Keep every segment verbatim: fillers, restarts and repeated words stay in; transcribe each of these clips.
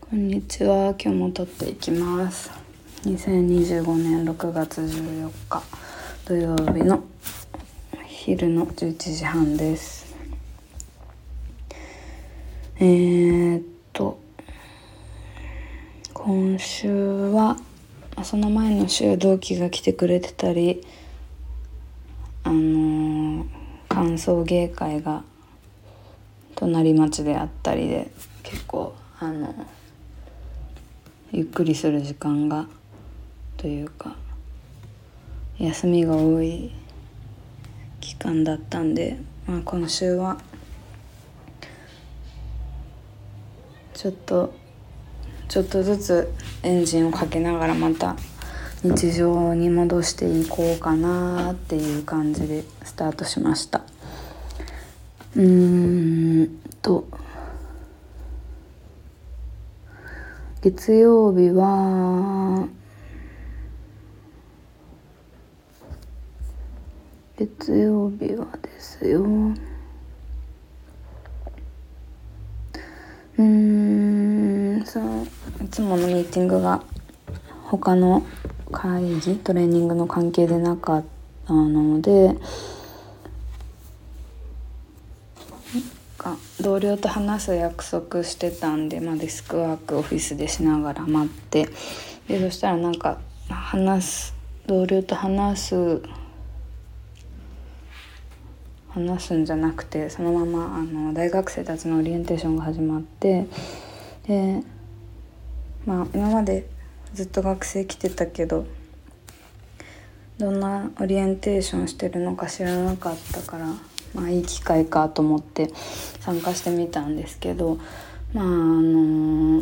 こんにちは。今日も撮っていきます。にせんにじゅうごねんろくがつじゅうよっか土曜日の昼のじゅういちじはんです。えーっと今週はその前の週同期が来てくれてたり、あのー、歓送迎会が隣町であったりで、結構あのゆっくりする時間がというか休みが多い期間だったんで、まあ、今週はちょっとちょっとずつエンジンをかけながらまた日常に戻していこうかなっていう感じでスタートしました。うーんと月曜日は月曜日はですようーんそういつものミーティングが他の会議トレーニングの関係でなかったので、同僚と話す約束してたんで、まあ、デスクワークオフィスでしながら待って、でそしたらなんか話す同僚と話す話すんじゃなくてそのままあの大学生たちのオリエンテーションが始まって、でまあ今までずっと学生来てたけどどんなオリエンテーションしてるのか知らなかったから、まあいい機会かと思って参加してみたんですけど、まああの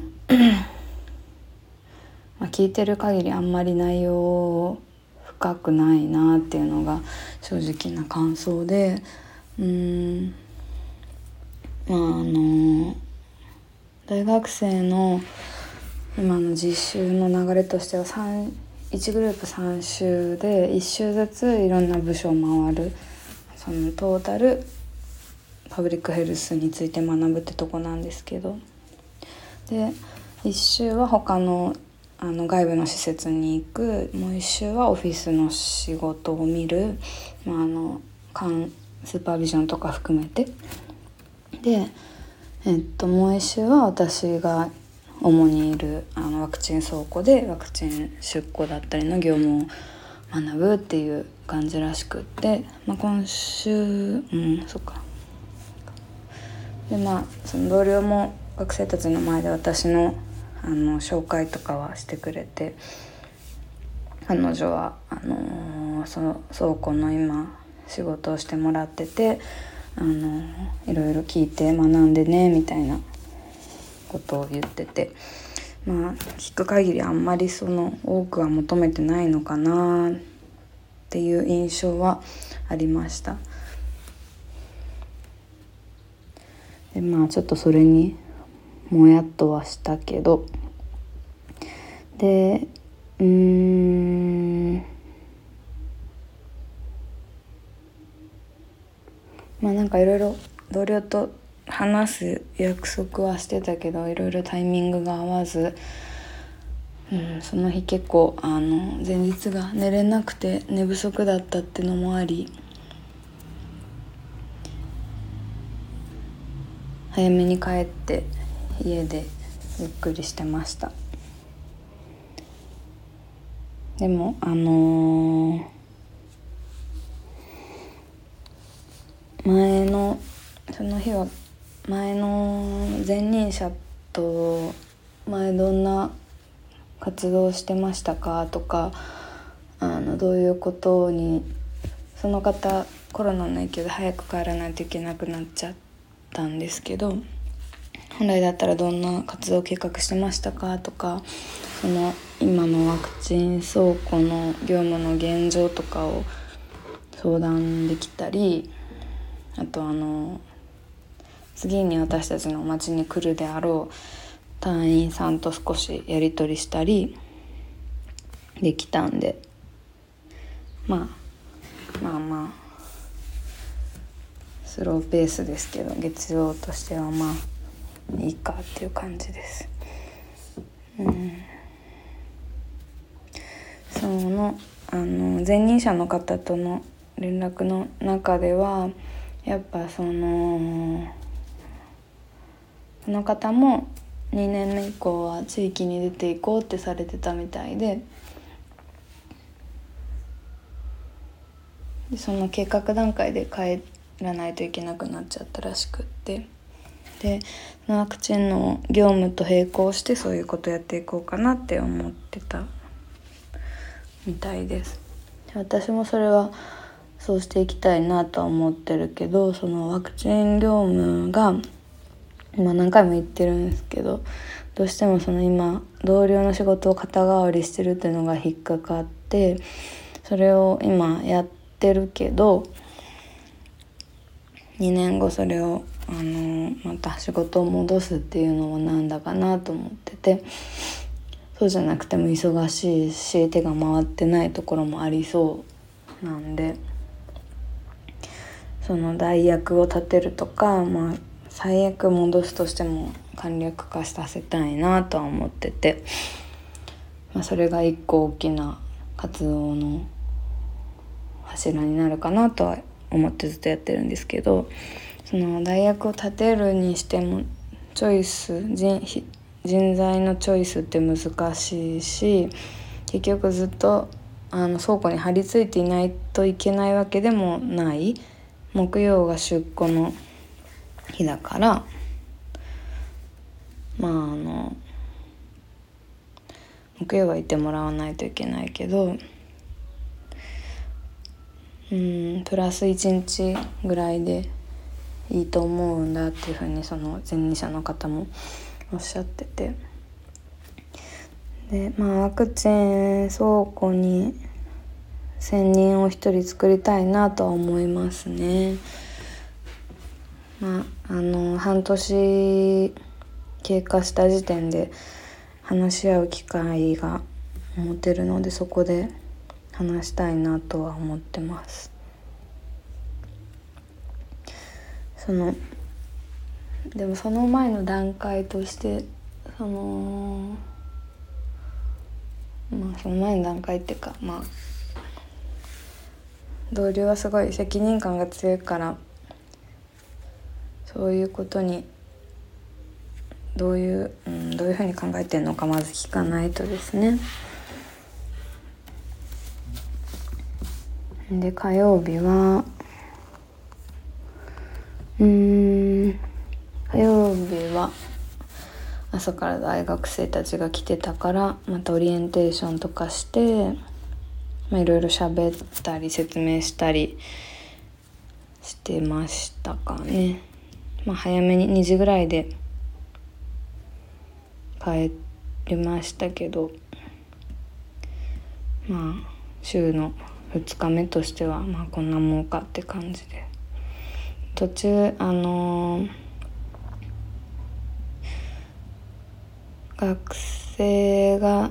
まあ聞いてる限りあんまり内容深くないなっていうのが正直な感想で、うーんまああの大学生の今の実習の流れとしてはさんいちグループさん週でいっ週ずついろんな部署を回る、そのトータルパブリックヘルスについて学ぶってとこなんですけど、でいっ週は他のあの外部の施設に行く、もういっ週はオフィスの仕事を見る、まあ、あの監スーパービジョンとか含めてで、えっと、もういっ週は私が主にいるあのワクチン倉庫でワクチン出庫だったりの業務を学ぶっていう感じらしくって、まあ、今週うんそっかでまあその同僚も学生たちの前で私のあの紹介とかはしてくれて、彼女はあのー、その倉庫の今仕事をしてもらってて、あのー、いろいろ聞いて学んでねみたいなことを言ってて、まあ聞く限りあんまりその多くは求めてないのかなっていう印象はありました。でまあちょっとそれにもやっとはしたけど、でうーんまあなんかいろいろ同僚と話す約束はしてたけどいろいろタイミングが合わず、うん、その日結構あの前日が寝れなくて寝不足だったってのもあり、早めに帰って家でゆっくりしてました。でもあのー、前のその日は前の前任者と前どんな活動してましたかとか、あのどういうことにその方コロナの影響で早く帰らないといけなくなっちゃったんですけど、本来だったらどんな活動を計画してましたかとか、その今のワクチン倉庫の業務の現状とかを相談できたり、あとあの次に私たちの町に来るであろう隊員さんと少しやり取りしたりできたんで、まあまあまあスローペースですけど月曜としてはまあいいかっていう感じです。 うんそのあの前任者の方との連絡の中ではやっぱそのこの方もにねんめ以降は地域に出ていこうってされてたみたいで、でその計画段階で帰らないといけなくなっちゃったらしくって、でワクチンの業務と並行してそういうことやっていこうかなって思ってたみたいです。私もそれはそうしていきたいなとは思ってるけど、そのワクチン業務が今何回も言ってるんですけど、どうしてもその今同僚の仕事を肩代わりしてるっていうのが引っかかって、それを今やってるけどにねんごそれをあのまた仕事を戻すっていうのはなんだかなと思ってて、そうじゃなくても忙しいし手が回ってないところもありそうなんで、その代役を立てるとか、まあ最悪戻すとしても簡略化させたいなとは思ってて、まあ、それが一個大きな活動の柱になるかなとは思ってずっとやってるんですけど、その代役を立てるにしてもチョイス 人, 人材のチョイスって難しいし、結局ずっとあの倉庫に張り付いていないといけないわけでもない。木曜が出庫の日だから、まああの木曜はいてもらわないといけないけど、うんプラスいちにちぐらいでいいと思うんだっていうふうにその前任者の方もおっしゃってて、でまあワクチン倉庫に専任を一人作りたいなとは思いますね。まああの半年経過した時点で話し合う機会が持てるので、そこで話したいなとは思ってます。そのでもその前の段階としてそのまあその前の段階っていうか、まあ同僚はすごい責任感が強いから、そういうことにどういう、うん、どういうふうに考えてるのかまず聞かないとですね。で火曜日はうーん火曜日は朝から大学生たちが来てたから、またオリエンテーションとかして、まあ、いろいろ喋ったり説明したりしてましたかね。まあ、早めににじぐらいで帰りましたけど、まあ週のふつかめとしてはまあこんなもんかって感じで、途中あのー、学生が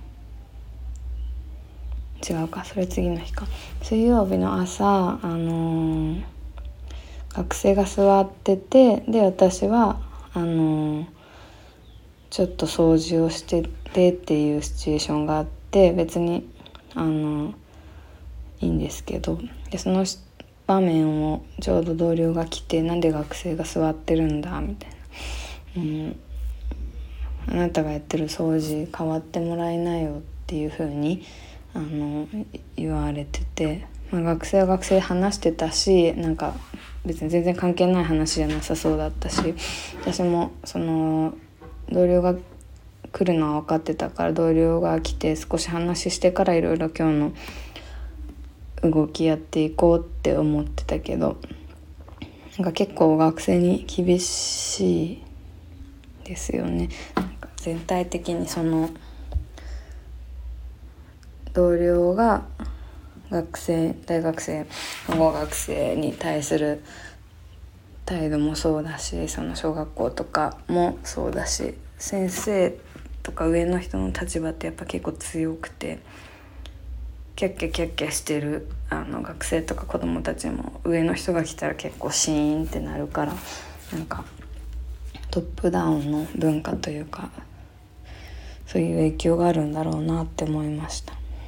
違うかそれ次の日か水曜日の朝、あのー、学生が座ってて、で私はあのー、ちょっと掃除をしててっていうシチュエーションがあって、別にあのー、いいんですけど、でその場面をちょうど同僚が来て、なんで学生が座ってるんだみたいな、うん、あなたがやってる掃除変わってもらえないよっていう風にあの言われてて、まあ、学生は学生で話してたし、なんか別に全然関係ない話じゃなさそうだったし、私もその同僚が来るのは分かってたから、同僚が来て少し話してからいろいろ今日の動きやっていこうって思ってたけど、なんか結構学生に厳しいですよね。なんか全体的にその同僚が学生大学生看護学生に対する態度もそうだし、その小学校とかもそうだし、先生とか上の人の立場ってやっぱ結構強くて、キャッキャキャッキャしてるあの学生とか子供たちも上の人が来たら結構シーンってなるから、なんかトップダウンの文化というかそういう影響があるんだろうなって思いました。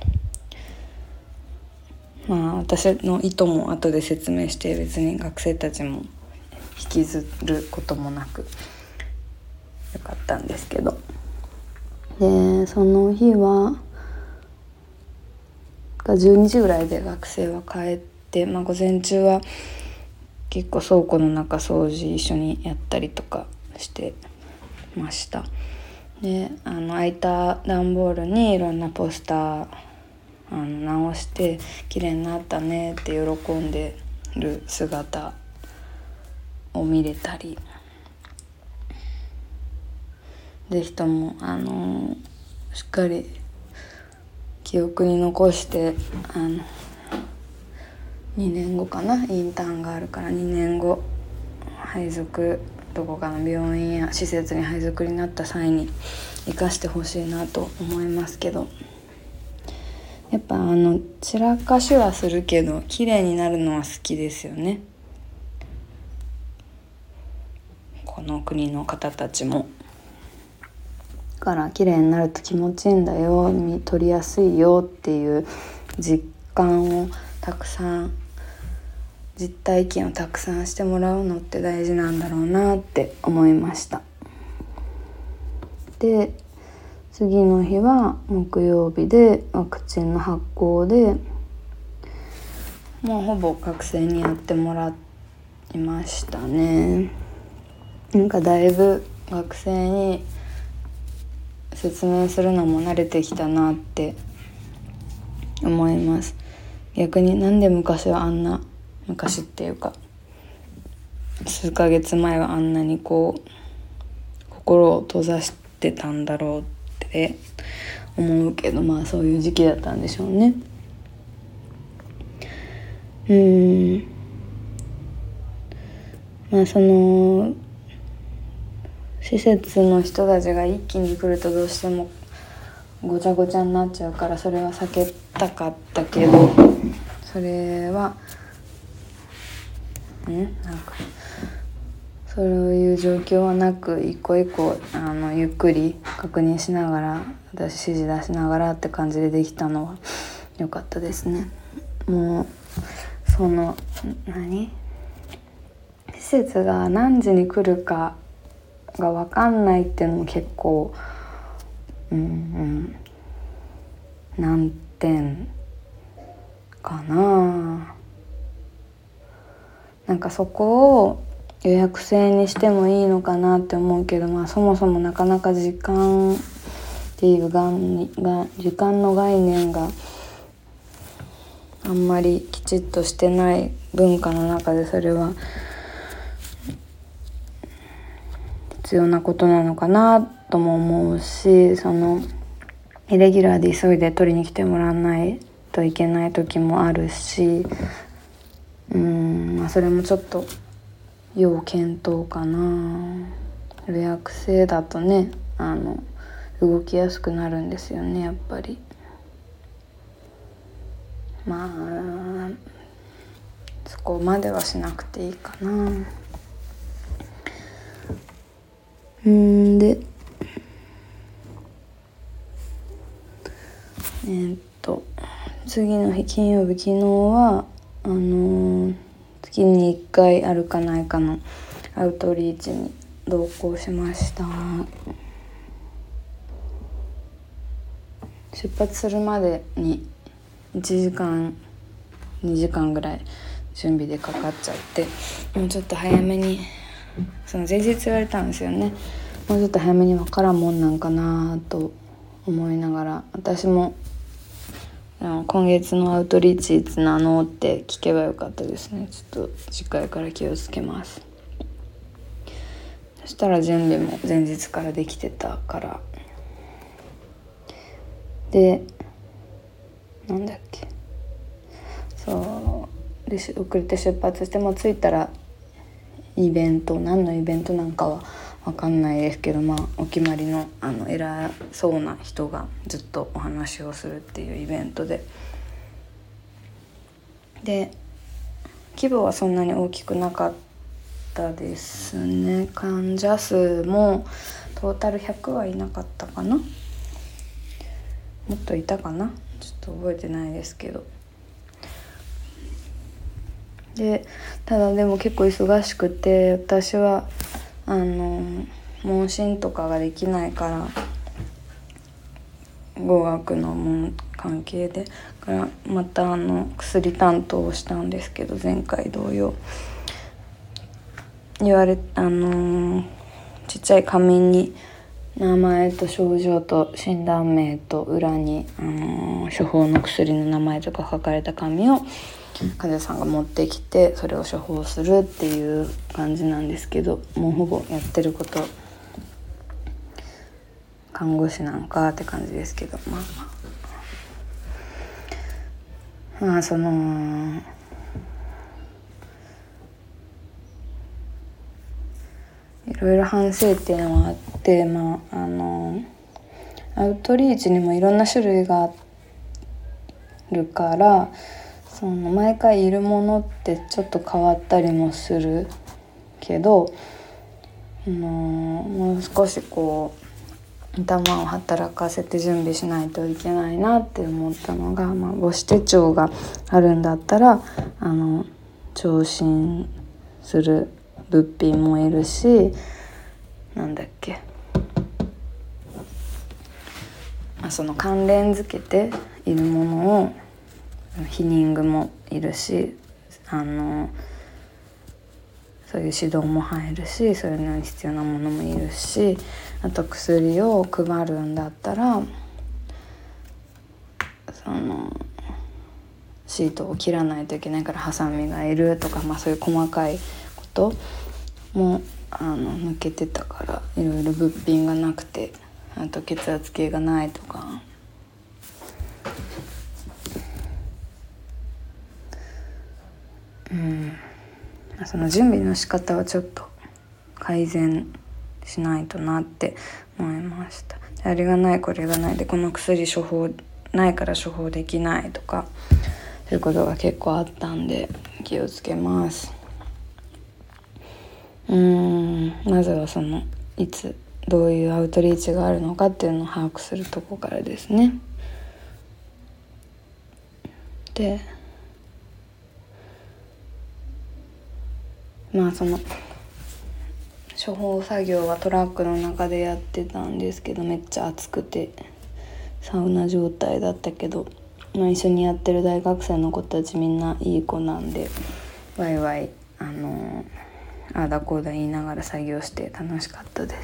まあ私の意図も後で説明して、別に学生たちも引きずることもなくよかったんですけど、でその日はじゅうにじぐらいで学生は帰って、まあ、午前中は結構倉庫の中掃除一緒にやったりとかしてました。であの空いた段ボールにいろんなポスターあの直して綺麗になったねって喜んでる姿を見れたり、ぜひともあのしっかり記憶に残して、あのにねんごかな、インターンがあるからにねんご配属どこかの病院や施設に配属になった際に生かしてほしいなと思いますけど、やっぱあの散らかしはするけど綺麗になるのは好きですよね、この国の方たちも。だから綺麗になると気持ちいいんだよ、取りやすいよっていう実感をたくさん、実体験をたくさんしてもらうのって大事なんだろうなって思いました。で次の日は木曜日でワクチンの発行で、もうほぼ学生にやってもらいましたね。なんかだいぶ学生に説明するのも慣れてきたなって思います。逆になんで昔はあんな、昔っていうか数ヶ月前はあんなにこう心を閉ざしてたんだろうって思うけど、まあそういう時期だったんでしょうね。うーんまあその施設の人たちが一気に来るとどうしてもごちゃごちゃになっちゃうから、それは避けたかったけど、それはんなんかそういう状況はなく、一個一個あのゆっくり確認しながら、私指示出しながらって感じでできたのは良かったですね。もうその何施設が何時に来るかが分かんないっていうのも結構うんうん難点かな。なんかそこを予約制にしてもいいのかなって思うけど、まあそもそもなかなか時間っていうがんが時間の概念があんまりきちっとしてない文化の中で、それは必要なことなのかなとも思うし、そのイレギュラーで急いで取りに来てもらわないといけない時もあるし、うーん、まあ、それもちょっと要検討かな。予約制だとね、あの動きやすくなるんですよね、やっぱり。まあそこまではしなくていいかな。うんでえー、っと次の日金曜日、昨日はあのー、月にいっかいあるかないかのアウトリーチに同行しました。出発するまでにいちじかんにじかんぐらい準備でかかっちゃって、もうちょっと早めに、その前日言われたんですよね。もうちょっと早めに分からんもんなんかなと思いながら、私も今月のアウトリーチいつなのって聞けばよかったですね。ちょっと次回から気をつけます。そしたら準備も前日からできてたから。でなんだっけそうで遅れて出発して、もう着いたらイベント、何のイベントなんかは分かんないですけど、まあお決まりのあの偉そうな人がずっとお話をするっていうイベントで、で規模はそんなに大きくなかったですね。患者数もトータルひゃくはいなかったかな。 もっといたかな、ちょっと覚えてないですけど。でただでも結構忙しくて、私はあの問診とかができないから、語学のも関係でからまたあの薬担当をしたんですけど、前回同様言われあのちっちゃい紙に名前と症状と診断名と裏に、あの処方の薬の名前とか書かれた紙を患者さんが持ってきて、それを処方するっていう感じなんですけど、もうほぼやってること看護師なんかって感じですけど、まあまあまあそのいろいろ反省点はあって、まああのアウトリーチにもいろんな種類があるから、その毎回いるものってちょっと変わったりもするけど、あのもう少しこう頭を働かせて準備しないといけないなって思ったのが、まあ、母子手帳があるんだったらあの聴診する物品もいるし、なんだっけあその関連づけているものを避妊具もいるし、あのそういう指導も入るし、そういうのに必要なものもいるし、あと薬を配るんだったらそのシートを切らないといけないからハサミがいるとか、まあ、そういう細かいこともあの抜けてたから、いろいろ物品がなくて、あと血圧計がないとか。うんその準備の仕方はちょっと改善しないとなって思いました。あれがないこれがないで、この薬処方ないから処方できないとか、そういうことが結構あったんで気をつけます。うーんまずはそのいつどういうアウトリーチがあるのかっていうのを把握するとこからですね。でまあその処方作業はトラックの中でやってたんですけど、めっちゃ暑くてサウナ状態だったけど、まあ、一緒にやってる大学生の子たちみんないい子なんで、ワイワイあのああだこうだ言いながら作業して楽しかったです。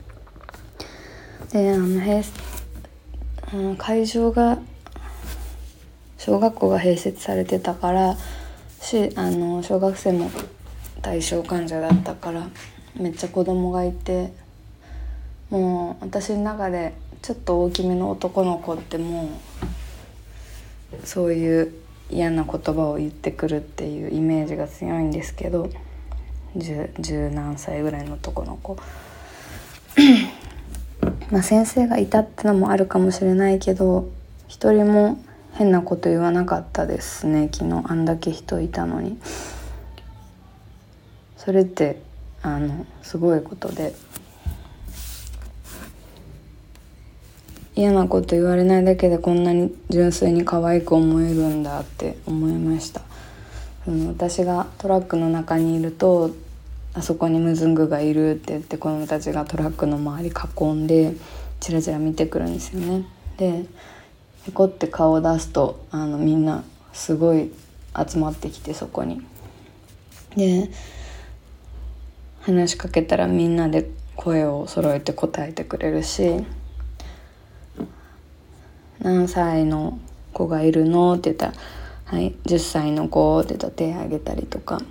であの併あの会場が小学校が併設されてたからし、あの小学生も対象患者だったからめっちゃ子供がいて、もう私の中でちょっと大きめの男の子ってもうそういう嫌な言葉を言ってくるっていうイメージが強いんですけど、十十何歳ぐらいの男の子まあ先生がいたってのもあるかもしれないけど、一人も変なこと言わなかったですね。昨日あんだけ人いたのに。それってあのすごいことで、嫌なこと言われないだけでこんなに純粋に可愛く思えるんだって思いました。うん、私がトラックの中にいると、あそこにムズングがいるって言って子供たちがトラックの周り囲んでチラチラ見てくるんですよね。でへこって顔を出すとあのみんなすごい集まってきて、そこにで話しかけたらみんなで声を揃えて答えてくれるし、何歳の子がいるのって言ったら、はい、じゅっさいの子って言ったら手を挙げたりとか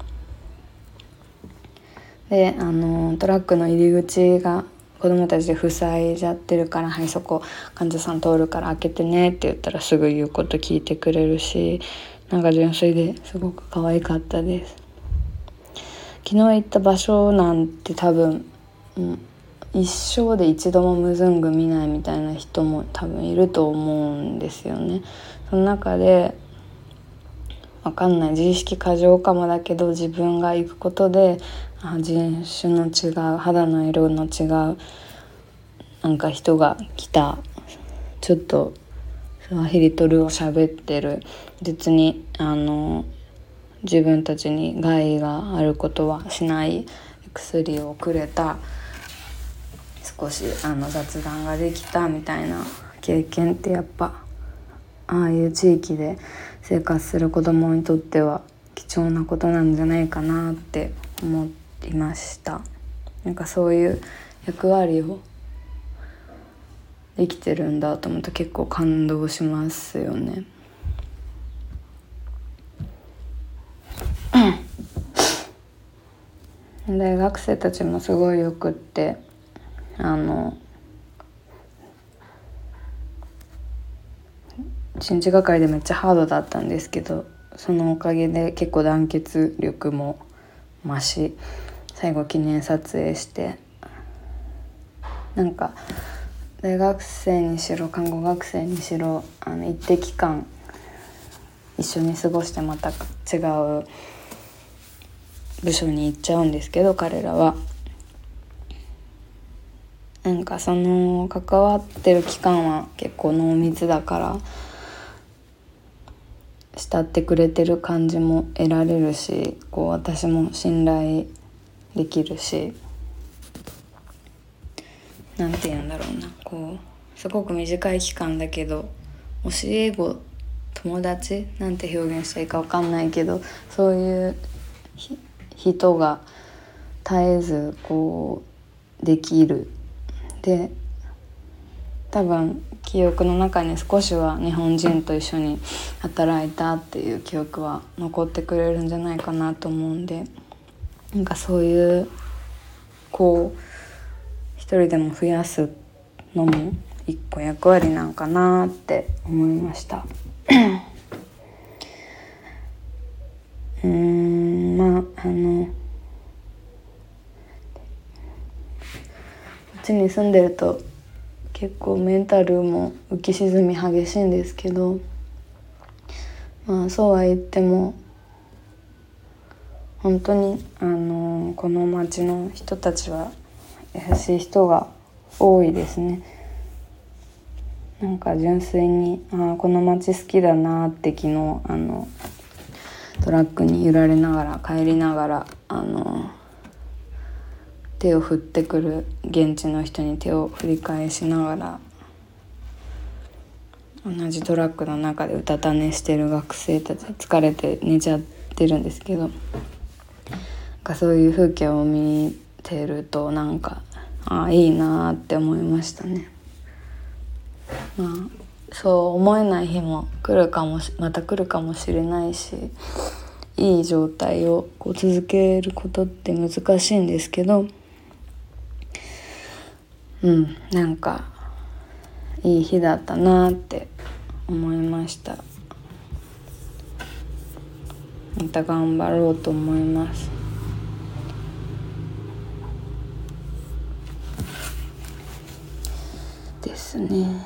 で、あのトラックの入り口が子供たちで塞いじゃってるから、はいそこ患者さん通るから開けてねって言ったらすぐ言うこと聞いてくれるし、なんか純粋ですごく可愛かったです。昨日行った場所なんて多分、うん、一生で一度もムズング見ないみたいな人も多分いると思うんですよね。その中でわかんない、自意識過剰かもだけど、自分が行くことであ人種の違う肌の色の違うなんか人が来たっちょっとスワヒリとルを喋ってる、別にあの自分たちに害があることはしない薬をくれた、少しあの雑談ができたみたいな経験ってやっぱああいう地域で生活する子どもにとっては貴重なことなんじゃないかなって思いました。なんかそういう役割をできてるんだと思うと結構感動しますよね。大学生たちもすごいよくって、あの一日がかりでめっちゃハードだったんですけど、そのおかげで結構団結力も増し、最後記念撮影して、なんか大学生にしろ看護学生にしろあの一定期間一緒に過ごしてまた違う部署に行っちゃうんですけど、彼らはなんかその関わってる期間は結構濃密だから、慕ってくれてる感じも得られるし、こう私も信頼できるし、なんて言うんだろうな、こうすごく短い期間だけど教え子、友達なんて表現したらいいか分かんないけど、そういう人が絶えずこうできる。で多分記憶の中に少しは日本人と一緒に働いたっていう記憶は残ってくれるんじゃないかなと思うんで、なんかそういうこう一人でも増やすのも一個役割なんかなって思いました。うーんまああのこっちに住んでると結構メンタルも浮き沈み激しいんですけど、まあそうは言っても本当にあのこの町の人たちは優しい人が多いですね。なんか純粋にあこの町好きだなって昨日あのトラックに揺られながら帰りながらあの手を振ってくる現地の人に手を振り返しながら、同じトラックの中でうたた寝してる学生たち、疲れて寝ちゃってるんですけど、なんかそういう風景を見てるとなんかあいいなって思いましたね。まあそう思えない日も来るかもしまた来るかもしれないし、いい状態をこう続けることって難しいんですけど、うんなんかいい日だったなって思いました。また頑張ろうと思いますですね。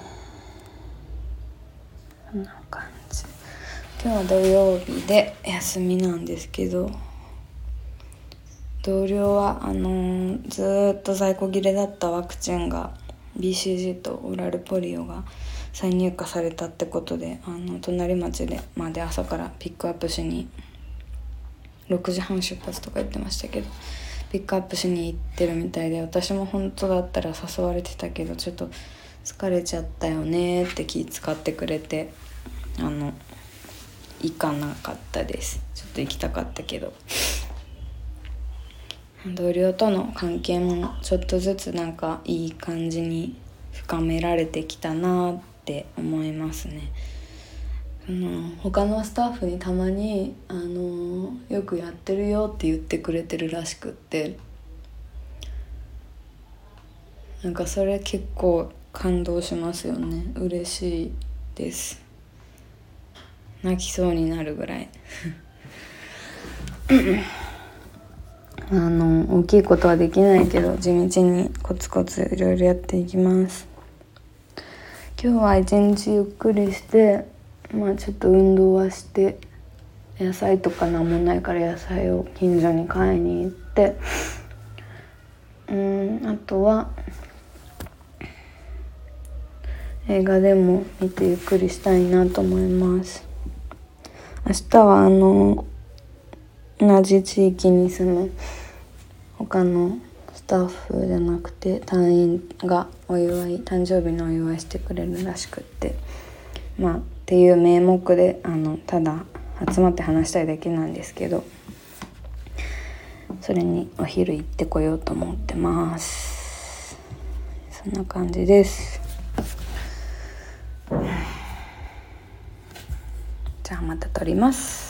こんな感じ。今日は土曜日で休みなんですけど、同僚はあのー、ずっと在庫切れだったワクチンが ビーシージー とオーラルポリオが再入荷されたってことで、あの隣町でまで朝からピックアップしにろくじはん出発とか言ってましたけど、ピックアップしに行ってるみたいで、私も本当だったら誘われてたけどちょっと疲れちゃったよねって気遣ってくれて、あの行かなかったです。ちょっと行きたかったけど、同僚との関係もちょっとずつなんかいい感じに深められてきたなって思いますね。あの他のスタッフにたまにあのよくやってるよって言ってくれてるらしくって、なんかそれ結構感動しますよね。嬉しいです。泣きそうになるぐらいあの大きいことはできないけど地道にコツコツいろいろやっていきます。今日は一日ゆっくりして、まあちょっと運動はして、野菜とかなんもないから野菜を近所に買いに行って、うんあとは映画でも見てゆっくりしたいなと思います。明日はあの同じ地域に住む他のスタッフじゃなくて隊員がお祝い誕生日のお祝いしてくれるらしくって、まあっていう名目であのただ集まって話したいだけなんですけど、それにお昼行ってこようと思ってます。そんな感じです。じゃあまた撮ります。